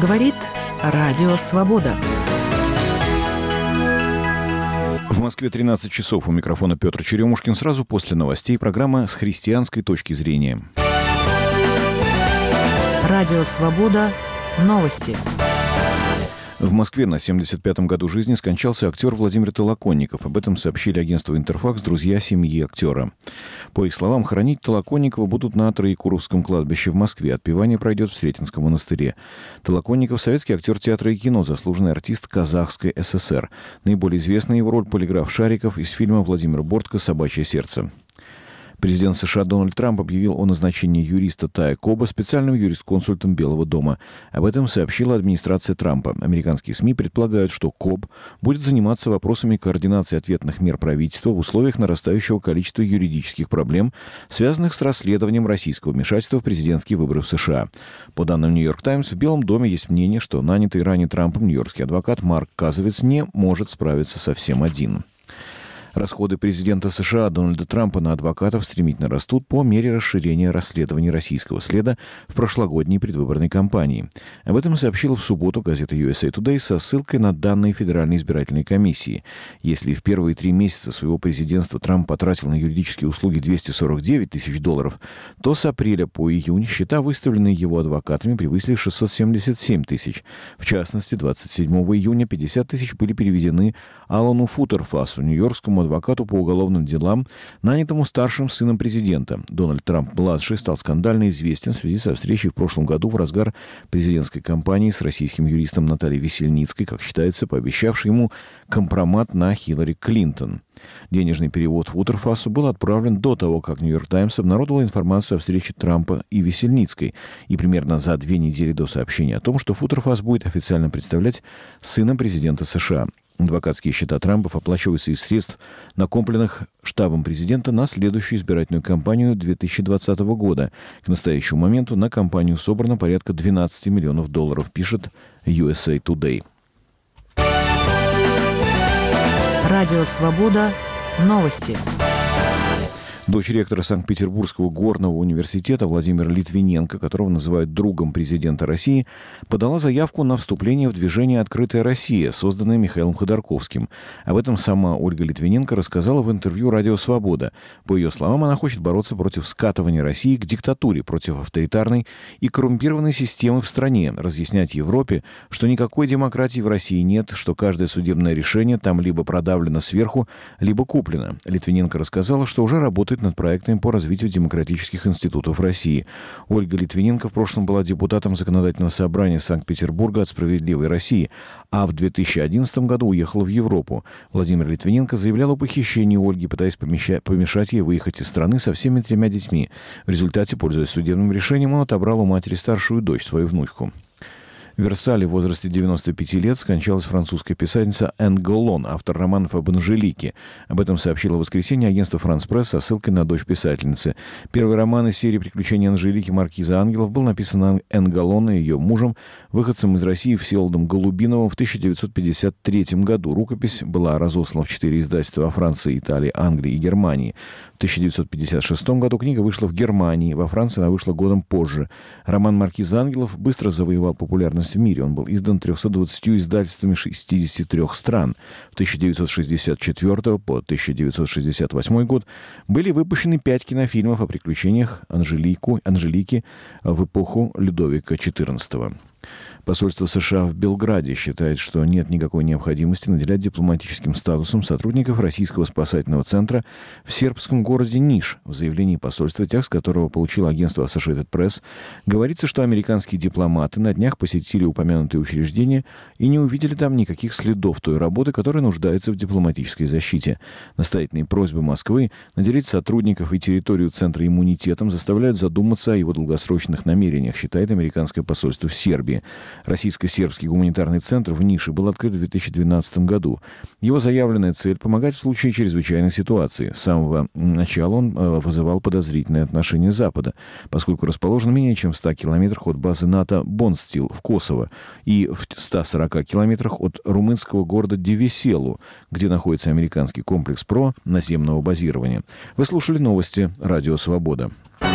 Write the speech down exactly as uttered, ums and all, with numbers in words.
Говорит Радио Свобода. В Москве тринадцать часов. У микрофона Петр Черемушкин. Сразу после новостей программа «С христианской точки зрения». Радио Свобода. Новости. В Москве на семьдесят пятом году жизни скончался актер Владимир Толоконников. Об этом сообщили агентству «Интерфакс» друзья семьи актера. По их словам, хоронить Толоконникова будут на Троекуровском кладбище в Москве. Отпевание пройдет в Сретенском монастыре. Толоконников – советский актер театра и кино, заслуженный артист Казахской ССР. Наиболее известная его роль – полиграф Шариков из фильма Владимира Бортко «Собачье сердце». Президент США Дональд Трамп объявил о назначении юриста Тая Коба специальным юрисконсультом Белого дома. Об этом сообщила администрация Трампа. Американские СМИ предполагают, что Коб будет заниматься вопросами координации ответных мер правительства в условиях нарастающего количества юридических проблем, связанных с расследованием российского вмешательства в президентские выборы в США. По данным «Нью-Йорк Таймс», в Белом доме есть мнение, что нанятый ранее Трампом нью-йоркский адвокат Марк Казовец не может справиться совсем один. Расходы президента США Дональда Трампа на адвокатов стремительно растут по мере расширения расследований российского следа в прошлогодней предвыборной кампании. Об этом сообщила в субботу газета ю эс эй Today со ссылкой на данные Федеральной избирательной комиссии. Если в первые три месяца своего президентства Трамп потратил на юридические услуги двести сорок девять тысяч долларов, то с апреля по июнь счета, выставленные его адвокатами, превысили шестьсот семьдесят семь тысяч. В частности, двадцать седьмого июня пятьдесят тысяч были переведены Алану Футерфасу, нью-йоркскому адвокату по уголовным делам, нанятому старшим сыном президента. Дональд Трамп-младший стал скандально известен в связи со встречей в прошлом году в разгар президентской кампании с российским юристом Натальей Весельницкой, как считается, пообещавшей ему компромат на Хиллари Клинтон. Денежный перевод Футерфасу был отправлен до того, как «Нью-Йорк Таймс» обнародовал информацию о встрече Трампа и Весельницкой, и примерно за две недели до сообщения о том, что Футерфас будет официально представлять сына президента США. Адвокатские счета Трампов оплачиваются из средств, накопленных штабом президента на следующую избирательную кампанию две тысячи двадцатого года. К настоящему моменту на кампанию собрано порядка двенадцать миллионов долларов, пишет ю эс эй Today. Радио Свобода. Новости. Дочь ректора Санкт-Петербургского горного университета Владимира Литвиненко, которого называют другом президента России, подала заявку на вступление в движение «Открытая Россия», созданное Михаилом Ходорковским. Об этом сама Ольга Литвиненко рассказала в интервью «Радио Свобода». По ее словам, она хочет бороться против скатывания России к диктатуре, против авторитарной и коррумпированной системы в стране, разъяснять Европе, что никакой демократии в России нет, что каждое судебное решение там либо продавлено сверху, либо куплено. Литвиненко рассказала, что уже работает над проектами по развитию демократических институтов России. Ольга Литвиненко в прошлом была депутатом Законодательного собрания Санкт-Петербурга от «Справедливой России», а в две тысячи одиннадцатом году уехала в Европу. Владимир Литвиненко заявлял о похищении Ольги, пытаясь помещать, помешать ей выехать из страны со всеми тремя детьми. В результате, пользуясь судебным решением, он отобрал у матери старшую дочь, свою внучку. В Версале в возрасте девяноста пяти лет скончалась французская писательница Энн Голлон, автор романов об Анжелике. Об этом сообщило в воскресенье агентство «Франс Пресс» со ссылкой на дочь писательницы. Первый роман из серии «Приключения Анжелики. Маркиза ангелов» был написан Энн Голлон и ее мужем, выходцем из России Всеволодом Голубиновым в тысяча девятьсот пятьдесят третьем году. Рукопись была разослана в четыре издательства во Франции, Италии, Англии и Германии. В тысяча девятьсот пятьдесят шестом году книга вышла в Германии, во Франции она вышла годом позже. Роман «Маркиза ангелов» быстро завоевал популярность в мире. Он был издан тремястами двадцатью издательствами шестидесяти трёх стран. В тысяча девятьсот шестьдесят четвёртом по тысяча девятьсот шестьдесят восьмой год были выпущены пять кинофильмов о приключениях Анжелику, Анжелики в эпоху Людовика четырнадцатого. Посольство США в Белграде считает, что нет никакой необходимости наделять дипломатическим статусом сотрудников российского спасательного центра в сербском городе Ниш. В заявлении посольства, текст которого получило агентство Associated Press, говорится, что американские дипломаты на днях посетили упомянутые учреждения и не увидели там никаких следов той работы, которая нуждается в дипломатической защите. Настоятельные просьбы Москвы наделить сотрудников и территорию центра иммунитетом заставляют задуматься о его долгосрочных намерениях, считает американское посольство в Сербии. Российско-сербский гуманитарный центр в Нише был открыт в две тысячи двенадцатом году. Его заявленная цель – помогать в случае чрезвычайной ситуации. С самого начала он э, вызывал подозрительное отношение Запада, поскольку расположен менее чем в ста километрах от базы НАТО Бонстил в Косово и в ста сорока километрах от румынского города Девеселу, где находится американский комплекс ПРО наземного базирования. Вы слушали новости «Радио Свобода».